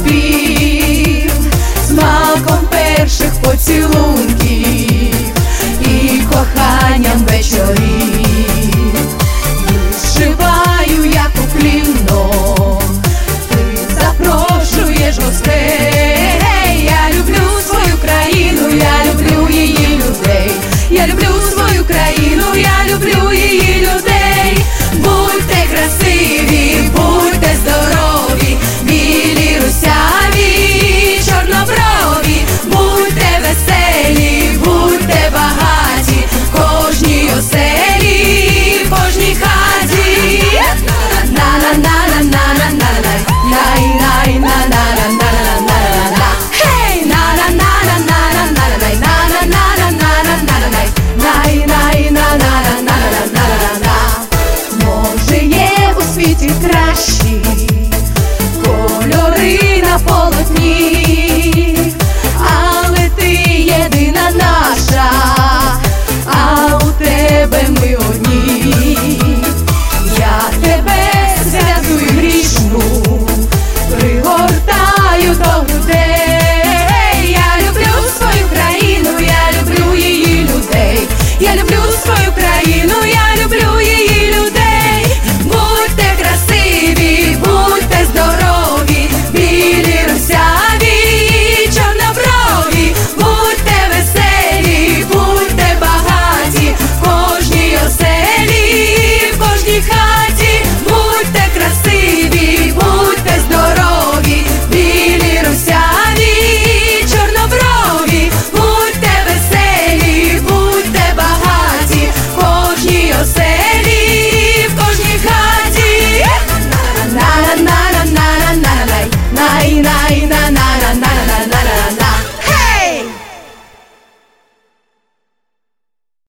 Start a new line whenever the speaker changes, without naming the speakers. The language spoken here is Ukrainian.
спів, смаком перших поцілунків і коханням вечорів. Вишиваю я куплінно, ти запрошуєш гостей. Я люблю свою країну, я люблю її людей. Я люблю свою країну, я люблю її людей. Будьте красиві, будьте здорові, білі, русяві, чорноброві. Будьте веселі, будьте багаті, в кожній оселі, в кожній хаті. На-на-на-на-на-на-на-на, най-най-на-на-на-на-на-на-на. Хей! На-на-на-на-на-на-на-на-на-на-на-на-на-на. Най-най-на-на-на-на-на-на-на. Може, є у світі кращі кольори на полотні,